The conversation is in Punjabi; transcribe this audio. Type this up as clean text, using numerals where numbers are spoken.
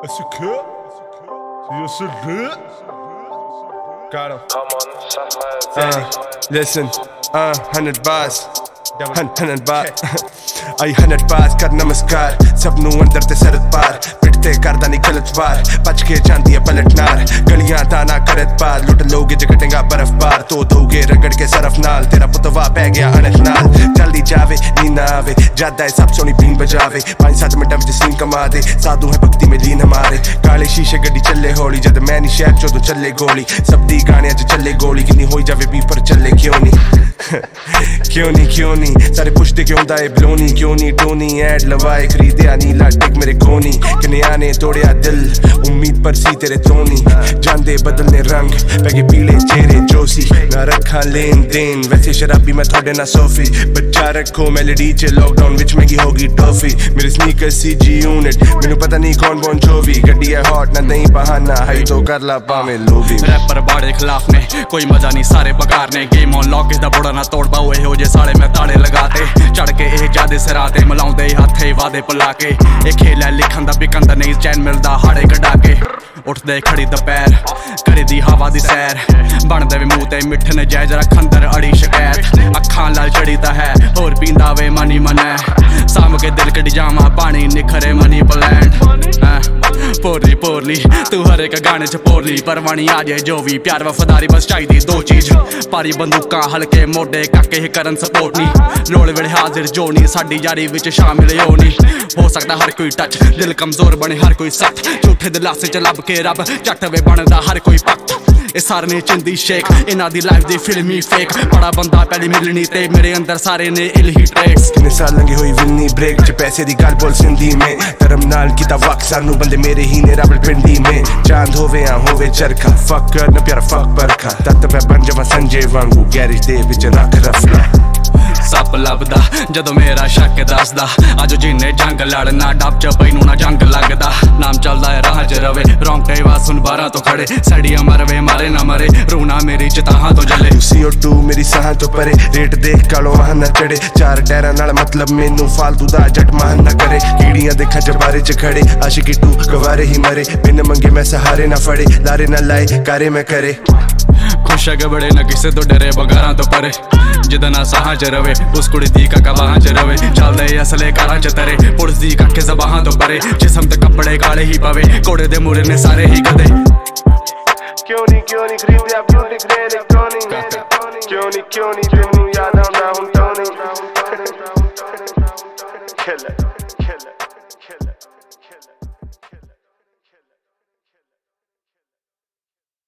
Est-ce que c'est le Got him. Listen, 100 bars 100 ਬਾਰ ਆਈ 100 ਬਾਰ ਕਰ ਨਮਸਕਾਰ ਸਭ ਨੂੰ ਅੰਦਰ ਤੇ ਸਰਦ ਪਾਰ ਪਿੱਠ ਤੇ ਕਰਦਾ ਨਹੀਂ ਗਲਤ ਵਾਰ ਬਚ ਕੇ ਜਾਂਦੀ ਹੈ ਪਲਟ ਨਾਰ ਗਲੀਆਂ ਦਾ ਨਾ ਕਰਤ ਪਾਰ ਲੁੱਟ ਲੋਗੇ ਜੇ ਘਟੇਗਾ ਬਰਫ ਪਾਰ ਤੋ ਦੋਗੇ ਰਗੜ ਕੇ ਸਰਫ ਨਾਲ ਤੇਰਾ ਪੁੱਤਵਾ ਪੈ ਗਿਆ ਅਣਖ ਨਾਲ ਜਲਦੀ ਜਾਵੇ ਨੀਂਦ ਨਾ ਆਵੇ ਜਾਦਾ ਸਭ ਸੋਹਣੀ ਬੀਨ ਬਜਾਵੇ 5-7 ਮਿੰਟਾਂ ਵਿੱਚ ਸੀਨ ਕਮਾ ਦੇ ਸਾਧੂ ਹੈ ਭਗਤੀ ਮੇਂ ਲੀਨ ਮਾਰੇ ਕਾਲੇ ਸ਼ੀਸ਼ੇ ਗੱਡੀ ਚੱਲੇ ਹੌਲੀ ਜਦ ਮੈਂ ਨਹੀਂ ਸ਼ਹਿਰ ਚੋਂ ਚੱਲੇ ਗੋਲੀ ਸਭ ਦੀ ਗਾਣਿਆਂ 'ਚ ਚੱਲੇ ਗੋਲੀ ਕਿੰਨੀ ਹੋਈ ਜਾਵੇ ਵੀ ਪਰ ਚੱਲੇ ਕਿਉਂ ਨਹੀਂ ਸਾਰੇ ਪੁੱਛਦੇ ਕਿਉਂ ਹੁੰਦਾ ਏ ਬਲੋਨੀ ਕਿਉਂ ਨਹੀਂ ਟੋਨੀ ਐਡ ਲਵਾਏ ਖਰੀਦਿਆ ਨੀਲਾ ਟਿਕ ਮੇਰੇ ਕੋਨੀ ਕਿੰਨਿਆਂ ਨੇ ਤੋੜਿਆ ਦਿਲ ਉਮੀਦ ਪਰ ਸੀ ਤੇਰੇ ਤੋਂ ਨਹੀਂ ਜਾਂਦੇ ਬਦਲਨੇ ਰੰਗ ਪੈਗੇ ਪੀਲੇ ਚਿਹਰੇ ਜੋਸੀ ਨਾ ਰੱਖਾਂ ਲੈਣ ਦੇਣ ਵੈਸੇ ਸ਼ਰਾਬੀ ਮੈਂ ਤੁਹਾਡੇ ਨਾਲ ਸੋਫੀ ਬੱਚਾ ਰੱਖੋ ਮੈਲੋਡੀ 'ਚ ਲੋਕਡਾਊਨ ਵਿੱਚ ਮਹਿੰਗੀ ਹੋ ਗਈ ਟੋਫੀ ਮੇਰੇ ਸਨੀਕਰ CG ਯੂਨਿਟ ਮੈਨੂੰ ਪਤਾ ਨਹੀਂ ਕੌਣ ਬੋਨ ਜੋਵੀ ਗੱਡੀ ਹੈ ਹੌਟ ਨਾ ਨਹੀਂ ਬਹਾਨਾ ਹਾਈ ਤੋਂ ਕਰ ਲਾ ਭਾਵੇਂ ਲੋਵੀ ਰੈਪਰ ਬਾੜੇ ਖਿਲਾਫ ਨੇ ਕੋਈ ਮਜ਼ਾ ਨਹੀਂ ਸਾਰੇ ਬਗਾਰ ਨੇ ਗੇਮ ਔਨ ਲੌਕ ਇਸ ਦਾ ਬੋੜਾ ਨਾ ਤੋੜ ਪਾਓ ਇਹੋ ਜੇ ਸਾਲੇ ਮੈਂ ਤਾਲੇ ਲਗਾਤੇ ਚੜ ਕੇ ਇਹ ਜਾਦੇ ਸਿਰਾਂ ਤੇ ਮਲਾਉਂਦੇ ਹੱਥੇ ਵਾਦੇ ਭੁਲਾ ਕੇ ਇਹ ਖੇਲ ਹੈ ਲਿਖਣ ਦਾ ਵਿਕਣ ਦਾ ਨਹੀਂ ਚੈਨ ਮਿਲਦਾ ਹਾੜੇ ਕਢਾ ਕੇ ਉੱਠਦੇ ਖੜੀ ਦੁਪਹਿਰ ਕਰੀ ਦੀ ਹਵਾ ਦੀ ਸੈਰ ਬਣਦੇ ਵੀ ਮੂੰਹ ਤੇ ਮਿੱਠ ਨਜਾਇਜ਼ ਰੱਖਣ ਦਰ ਅੜੀ ਸ਼ਿਕਾਇਤ ਅੱਖਾਂ ਲਾਲ ਚੜੀ ਤਾਂ ਹੈ ਹੋਰ ਪੀਂਦਾ ਵੇ ਮਨੀ ਮਨੈ ਸਾਮ ਕੇ ਦਿਲ ਕੱਢ ਜਾਵਾਂ ਪਾਣੀ ਨਿਖਰੇ ਮਨੀ ਪਲੈਂਡ ਪੋਰਲੀ ਤੂੰ ਹਰ ਇੱਕ ਗਾਣੇ 'ਚ ਪੋਰਲੀ ਪਰਵਾਣੀ ਆ ਜੇ ਜੋ ਵੀ ਪਿਆਰ ਵਫਾਦਾਰੀ ਬਸ ਚਾਹੀਦੀ ਦੋ ਚੀਜ਼ ਭਾਰੀ ਬੰਦੂਕਾਂ ਹਲਕੇ ਮੋਢੇ ਕਾਕੇ ਇਹ ਕਰਨ ਸਪੋਰਟ ਨਹੀਂ ਲੋੜ ਵੇਲੇ ਹਾਜ਼ਰ ਜੋ ਨਹੀਂ ਸਾਡੀ ਯਾਰੀ ਵਿੱਚ ਸ਼ਾਮਿਲ ਹੋ ਨਹੀਂ ਹੋ ਸਕਦਾ ਹਰ ਕੋਈ ਟੱਚ ਦਿਲ ਕਮਜ਼ੋਰ ਬਣੇ ਹਰ ਕੋਈ ਸਖਤ ਝੂਠੇ ਦਿਲਾਸੇ 'ਚ ਲੱਭ ਕੇ ਰੱਬ ਝੱਟ ਵੇ ਬਣਦਾ ਹਰ ਕੋਈ ਪੱਤ ਇਹ ਸਾਰੇ ਨੇ ਚਿੰਦੀ ਸ਼ੇਕ ਇਹਨਾਂ ਦੀ ਲਾਈਫ ਦੀ ਫਿਲਮੀ ਫੇਕ ਬੜਾ ਬੰਦਾ ਪਹਿਲੀ ਮਿਲਣੀ ਤੇ ਮੇਰੇ ਅੰਦਰ ਸਾਰੇ ਨੇ ਇਲਹੀ ਟ੍ਰੈਕਸ ਕਿੰਨੇ ਸਾਲ ਲੰਘੇ ਹੋਈ ਵਿਲਨੀ ਬ੍ਰੇਕ 'ਚ ਪੈਸੇ ਦੀ ਗੱਲ ਬੋਲ ਸਿੰਧੀ ਮੇਂ ਧਰਮ ਨਾਲ ਕੀਤਾ ਵਕਤ ਸਾਨੂੰ ਬੰਦੇ ਮੇਰੇ ਹੀ ਨੇ ਰਬਲ ਪਿੰਡੀ ਮੇਂ ਚਾਂਦ ਹੋਵੇ ਆ ਹੋਵੇ ਚਰਖਾ ਫੱਕ ਨਾ ਪਿਆਰਾ ਫੱਕ ਬਰਖਾ ਤੱਤ ਮੈਂ ਬਣ ਜਾਵਾਂ ਸੰਜੇ ਵਾਂਗੂ ਗੈਰੇਜ ਦੇ ਵਿੱਚ ਰੱਖ ਰਫਲਾ ਸੱਪ ਲੱਭਦਾ ਜਦੋਂ ਮੇਰਾ ਸ਼ੱਕ ਦੱਸਦਾ ਅੱਜ ਜਿੰਨੇ ਜੰਗ ਲੜਨਾ ਡੱਬ 'ਚ ਪਈ ਨੂੰ ਨਾ ਜੰਗ ਲੱਗਦਾ ਨਾਮ ਚੱਲਦਾ ਹੈ ਰਾਹ 'ਚ ਰਵੇ ਰੌਂਗਟੇ ਆਵਾਜ਼ ਸੁਣ 12 ਤੋਂ ਖੜੇ ਸੜੀਆਂ ਮਰਵੇ ਮਾਰੇ ਨਾ ਮਰੇ ਰੂਣਾ ਮੇਰੀ ਚਤਾਹਾਂ ਤੋਂ ਜਲੇ CO2 ਮੇਰੀ ਸਾਹਾਂ ਤੋਂ ਪਰੇ ਰੇਟ ਦੇਖ ਕਾਲੋ ਵਾਹਨ ਨਾ ਚੜੇ ਚਾਰ ਟਾਇਰਾਂ ਨਾਲ ਮਤਲਬ ਮੈਨੂੰ ਫਾਲਤੂ ਦਾ ਜੱਟ ਮਾਨ ਨਾ ਕਰੇ ਕੀੜੀਆਂ ਦੇਖਾਂ ਜਬਾਰੇ 'ਚ ਖੜੇ ਆਸ਼ਿਕੀ ਟੂ ਗਵਾਰੇ ਹੀ ਮਰੇ ਬਿਨ ਮੰਗੇ ਮੈਂ ਸਹਾਰੇ ਨਾ ਫੜੇ ਲਾਰੇ ਨਾ ਲਾਏ ਕਾਰੇ ਮੈਂ ਕਰੇ ਖੁਸ਼ ਹੈ ਬੜੇ ਨਾ ਕਿਸੇ ਤੋਂ ਡਰੇ ਬਗਾਰਾਂ ਤੋਂ ਪਰੇ ਜਿਹਦਾ ਨਾ ਸਾਹਾਂ 'ਚ ਰਵੇ ਉਸ ਕੁੜੀ ਦੀ ਕਾਕਾ ਬਾਹਾਂ 'ਚ ਰਵੇ ਚੱਲਦੇ ਅਸਲੇ ਕਾਰਾਂ 'ਚ ਤਰੇ ਪੁਲਿਸ ਦੀ ਕਾਕੇ ਜ਼ਬਾਹਾਂ ਤੋਂ ਪਰੇ ਜਿਸਮ ਤੇ ਕੱਪੜੇ ਕਾਲੇ ਹੀ ਪਵੇ ਕੋੜੇ ਦੇ ਮੂਰੇ ਨੇ ਸਾਰੇ ਹੀ ਕਦੇ ਕਿਉਂ ਨਹੀਂ ਖਰੀਦਿਆ ਬਿਊਟੀ ਗ੍ਰੇਡ ਕਿਉਂ ਨਹੀਂ ਤੈਨੂੰ ਯਾਦ ਆਉਂਦਾ ਹੁਣ ਟੋਨੀ